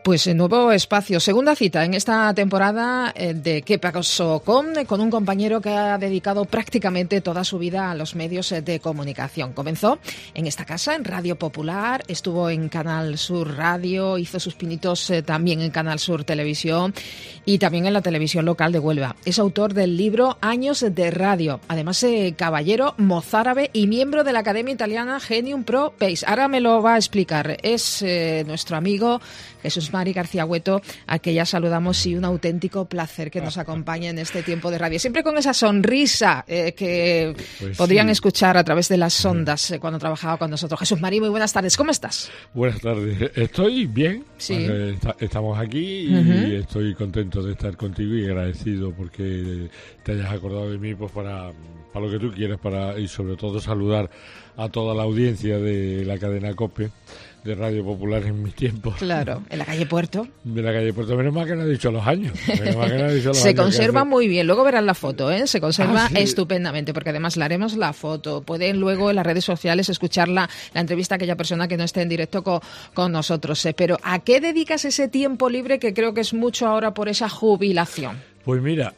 Pues nuevo espacio, segunda cita en esta temporada de ¿Qué pasó con un compañero que ha dedicado prácticamente toda su vida a los medios de comunicación. Comenzó en esta casa, en Radio Popular, estuvo en Canal Sur Radio, hizo sus pinitos también en Canal Sur Televisión y también en la televisión local de Huelva. Es autor del libro Años de Radio, además caballero mozárabe y miembro de la Academia Italiana Genium Pro Pace. Ahora me lo va a explicar. Es nuestro amigo Jesús Mari García Hueto, al que ya saludamos, y un auténtico placer que nos acompañe en este tiempo de radio. Siempre con esa sonrisa que pues podrían escuchar a través de las ondas cuando trabajaba con nosotros. Jesús Mari, muy buenas tardes. ¿Cómo estás? Buenas tardes. Estoy bien. Sí. Estamos aquí y estoy contento de estar contigo y agradecido porque te hayas acordado de mí pues para lo que tú quieras y sobre todo saludar a toda la audiencia de la cadena COPE de Radio Popular en mis tiempos. Claro, en la calle Puerto. De la calle Puerto. Menos mal que no ha dicho los años. Se conserva muy bien. Luego verán la foto, ¿eh? Se conserva estupendamente, porque además le haremos la foto. Pueden luego en las redes sociales escuchar la entrevista a aquella persona que no esté en directo con nosotros. Pero ¿a qué dedicas ese tiempo libre que creo que es mucho ahora por esa jubilación? Pues mira,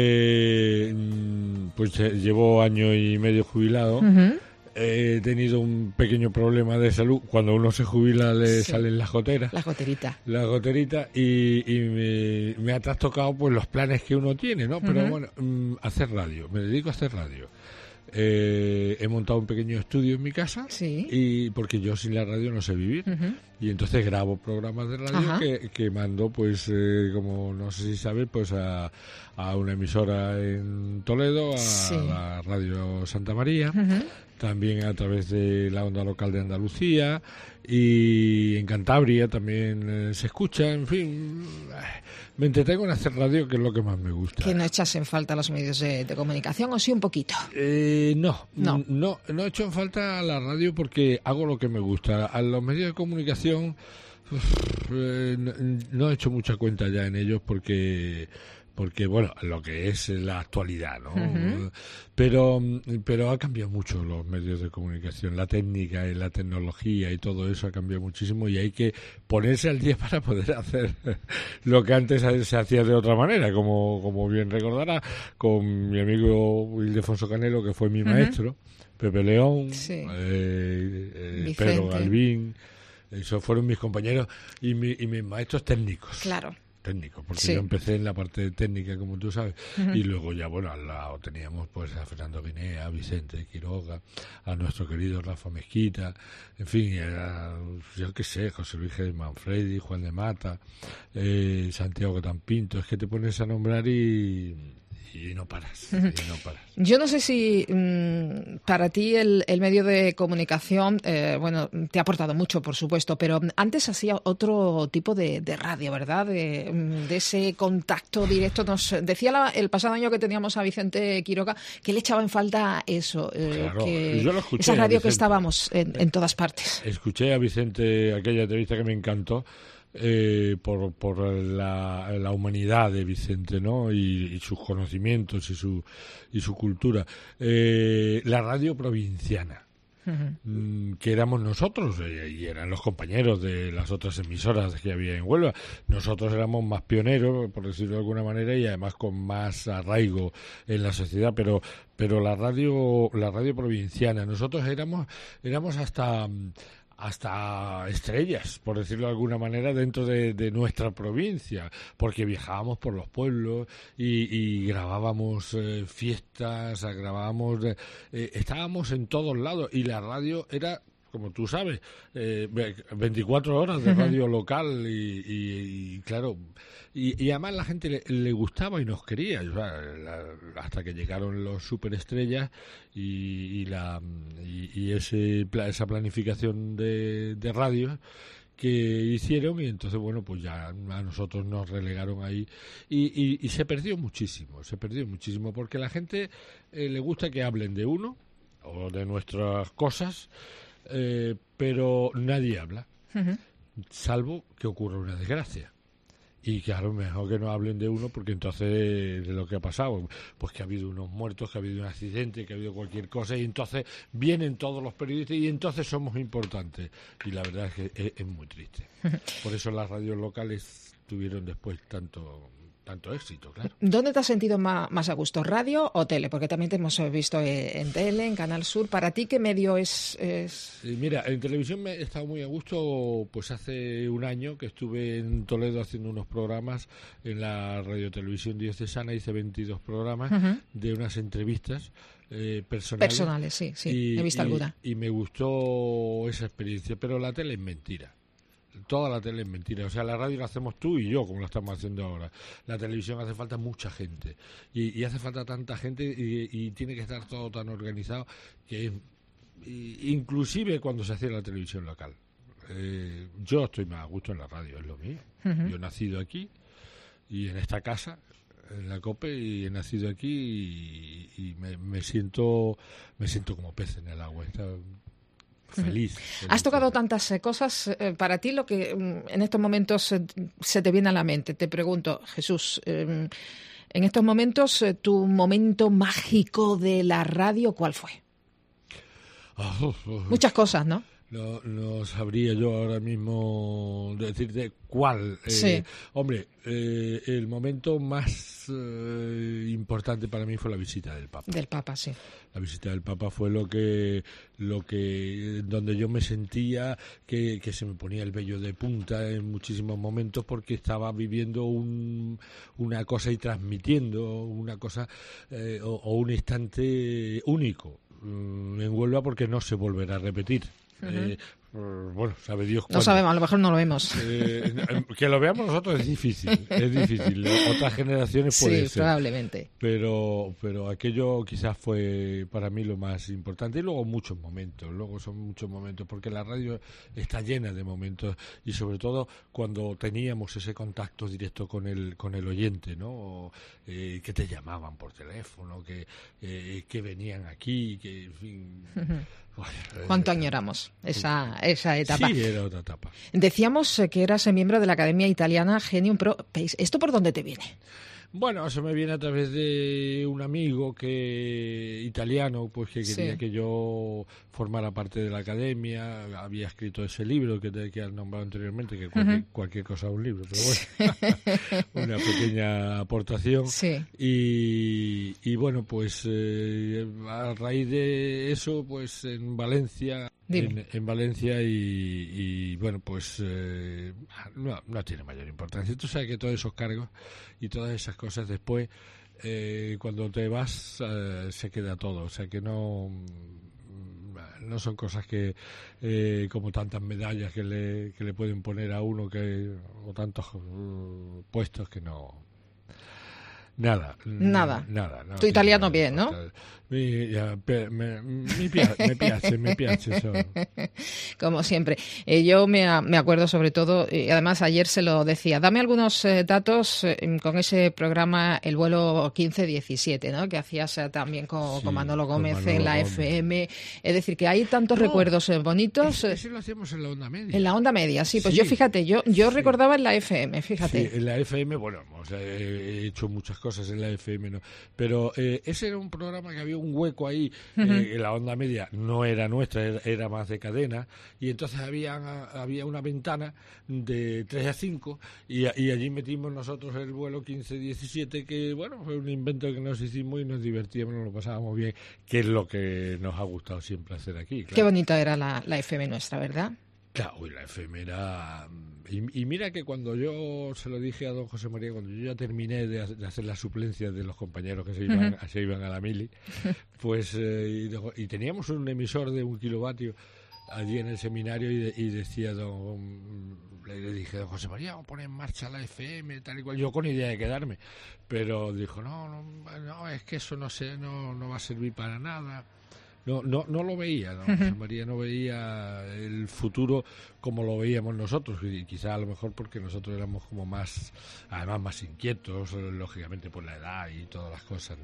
llevo año y medio jubilado. He tenido un pequeño problema de salud. Cuando uno se jubila le salen las goteras. La goterita. La goterita y me ha trastocado pues los planes que uno tiene, ¿no? Pero bueno, hacer radio. Me dedico a hacer radio. He montado un pequeño estudio en mi casa y porque yo sin la radio no sé vivir. Y entonces grabo programas de radio que mando, pues, como no sé si sabes, pues a una emisora en Toledo, a la Radio Santa María, también a través de la onda local de Andalucía, y en Cantabria también se escucha. En fin, me entretengo en hacer radio, que es lo que más me gusta. ¿Que no echas en falta los medios de comunicación o sí un poquito? No he hecho en falta la radio porque hago lo que me gusta. A los medios de comunicación no he hecho mucha cuenta ya en ellos porque bueno, lo que es la actualidad, ¿no? Pero ha cambiado mucho los medios de comunicación, la técnica y la tecnología y todo eso ha cambiado muchísimo y hay que ponerse al día para poder hacer lo que antes se hacía de otra manera, como bien recordará, con mi amigo Ildefonso Canelo, que fue mi maestro, Pepe León, Pedro Galvín. Esos fueron mis compañeros y mis maestros técnicos. Claro. Técnico, porque yo empecé en la parte técnica, como tú sabes, y luego ya, bueno, al lado teníamos pues a Fernando Guinea, a Vicente Quiroga, a nuestro querido Rafa Mezquita, en fin, yo qué sé, José Luis G. Manfredi, Juan de Mata, Santiago Tampinto, es que te pones a nombrar y no paras, Yo no sé si para ti el medio de comunicación, te ha aportado mucho, por supuesto, pero antes hacía otro tipo de radio, ¿verdad? De ese contacto directo. Nos decía el pasado año que teníamos a Vicente Quiroga que le echaba en falta eso, claro, yo lo escuché, esa radio que estábamos en todas partes. Escuché a Vicente aquella entrevista que me encantó. Por la humanidad de Vicente, ¿no? Y sus conocimientos y su cultura. La radio provinciana, que éramos nosotros y eran los compañeros de las otras emisoras que había en Huelva. Nosotros éramos más pioneros, por decirlo de alguna manera, y además con más arraigo en la sociedad, pero la radio provinciana, nosotros éramos hasta estrellas, por decirlo de alguna manera, dentro de nuestra provincia, porque viajábamos por los pueblos y grabábamos fiestas, estábamos en todos lados y la radio era, como tú sabes, 24 horas de radio local y claro, y además la gente le gustaba y nos quería, o sea, hasta que llegaron los superestrellas y esa planificación de radio que hicieron, y entonces bueno, pues ya a nosotros nos relegaron ahí y se perdió muchísimo porque a la gente le gusta que hablen de uno o de nuestras cosas, pero nadie habla, salvo que ocurra una desgracia. Y claro, mejor que no hablen de uno, porque entonces de lo que ha pasado, pues que ha habido unos muertos, que ha habido un accidente, que ha habido cualquier cosa, y entonces vienen todos los periodistas y entonces somos importantes. Y la verdad es que es muy triste. Por eso las radios locales tuvieron después tanto éxito, claro. ¿Dónde te has sentido más a gusto, radio o tele? Porque también te hemos visto en tele, en Canal Sur. ¿Para ti qué medio es? Mira, en televisión me he estado muy a gusto, pues hace un año que estuve en Toledo haciendo unos programas en la radiotelevisión diocesana, hice 22 programas de unas entrevistas personales. Sí, he visto alguna. Y me gustó esa experiencia, pero la tele es mentira. Toda la tele es mentira. O sea, la radio la hacemos tú y yo, como la estamos haciendo ahora. La televisión hace falta mucha gente. Y hace falta tanta gente y tiene que estar todo tan organizado que inclusive cuando se hace la televisión local. Yo estoy más a gusto en la radio, es lo mío. Yo he nacido aquí y en esta casa, en la COPE, y he nacido aquí y me siento como pez en el agua. Feliz. Has tocado tantas cosas. Para ti, lo que en estos momentos se te viene a la mente, te pregunto, Jesús, en estos momentos, ¿tu momento mágico de la radio cuál fue? Muchas cosas, ¿no? No sabría yo ahora mismo decirte cuál. Sí. Hombre, el momento más importante para mí fue la visita del Papa. Del Papa, sí. La visita del Papa fue donde yo me sentía que se me ponía el vello de punta en muchísimos momentos, porque estaba viviendo una cosa y transmitiendo una cosa o un instante único en Huelva, porque no se volverá a repetir. Bueno, sabe Dios cuándo. No sabemos, a lo mejor no lo vemos. Que lo veamos nosotros es difícil. Otras generaciones puede ser. Sí, probablemente. Pero aquello quizás fue para mí lo más importante. Y luego son muchos momentos, porque la radio está llena de momentos, y sobre todo cuando teníamos ese contacto directo con el oyente, ¿no? Que te llamaban por teléfono, que venían aquí, que en fin. ¿Cuánto añoramos esa etapa? Sí, era otra etapa. Decíamos que eras miembro de la Academia Italiana Genium Pro Pace. ¿Esto por dónde te viene? Bueno, eso me viene a través de un amigo italiano, pues que quería que yo formara parte de la academia. Había escrito ese libro que has nombrado anteriormente, que cualquier cosa es un libro, pero bueno, una pequeña aportación. Sí. Y bueno, pues a raíz de eso, pues en Valencia... En Valencia y bueno, pues no tiene mayor importancia. Tú sabes que todos esos cargos y todas esas cosas después, cuando te vas, se queda todo. O sea que no son cosas que como tantas medallas que le pueden poner a uno, o tantos puestos que no... Nada. Tu italiano bien, ¿no? Me piace eso. Como siempre. Yo me acuerdo sobre todo, y además ayer se lo decía, dame algunos datos con ese programa, el vuelo 1517, ¿no? Que hacías también con Manolo Gómez en la FM. Es decir, que hay tantos recuerdos bonitos. Eso lo hacíamos en la onda media. En la onda media, sí. Pues yo, fíjate, yo recordaba en la FM, fíjate. Sí, en la FM, bueno, o sea, he hecho muchas cosas en la FM, ¿no? Pero ese era un programa que había un hueco ahí, en la onda media no era nuestra, era más de cadena, y entonces había una ventana de 3 a 5 y allí metimos nosotros el vuelo 15-17, que bueno, fue un invento que nos hicimos y nos divertíamos, nos lo pasábamos bien, que es lo que nos ha gustado siempre hacer aquí. Claro. Qué bonita era la FM nuestra, ¿verdad? Claro, y la FM era... Y mira que cuando yo se lo dije a don José María, cuando yo ya terminé de hacer las suplencias de los compañeros que se iban a la mili, pues y teníamos un emisor de 1 kilovatio allí en el seminario, y decía le dije a don José María, vamos a poner en marcha la FM, tal y cual, yo con idea de quedarme, pero dijo, no, es que eso no va a servir para nada. No lo veía, ¿no? José María no veía el futuro como lo veíamos nosotros, y quizá a lo mejor porque nosotros éramos como más inquietos, lógicamente por la edad y todas las cosas, ¿no?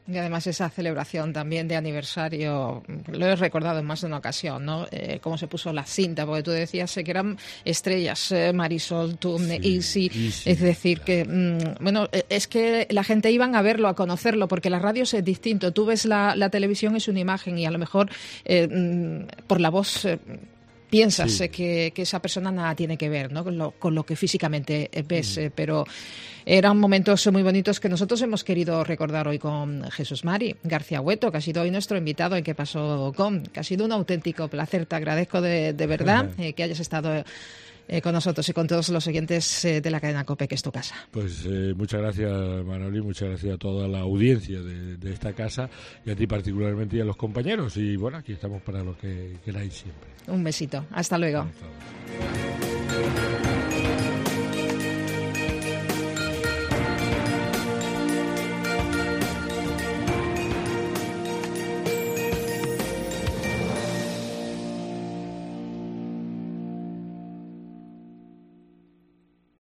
Y además esa celebración también de aniversario, lo he recordado en más de una ocasión, ¿no? Cómo se puso la cinta, porque tú decías que eran estrellas, Marisol, tú, Easy, es decir, que, bueno, es que la gente iban a verlo, a conocerlo, porque la radio es distinto. Tú ves la televisión, es una imagen y a lo mejor por la voz... piensas que esa persona nada tiene que ver, ¿no? con lo que físicamente ves, pero eran momentos muy bonitos que nosotros hemos querido recordar hoy con Jesús Mari García Hueto, que ha sido hoy nuestro invitado en ¿Qué pasó con? Que ha sido un auténtico placer. Te agradezco de verdad que hayas estado con nosotros y con todos los oyentes de la cadena COPE, que es tu casa. Pues muchas gracias, Manoli, muchas gracias a toda la audiencia de esta casa y a ti particularmente y a los compañeros. Y bueno, aquí estamos para lo que queráis siempre. Un besito. Hasta luego. Hasta luego.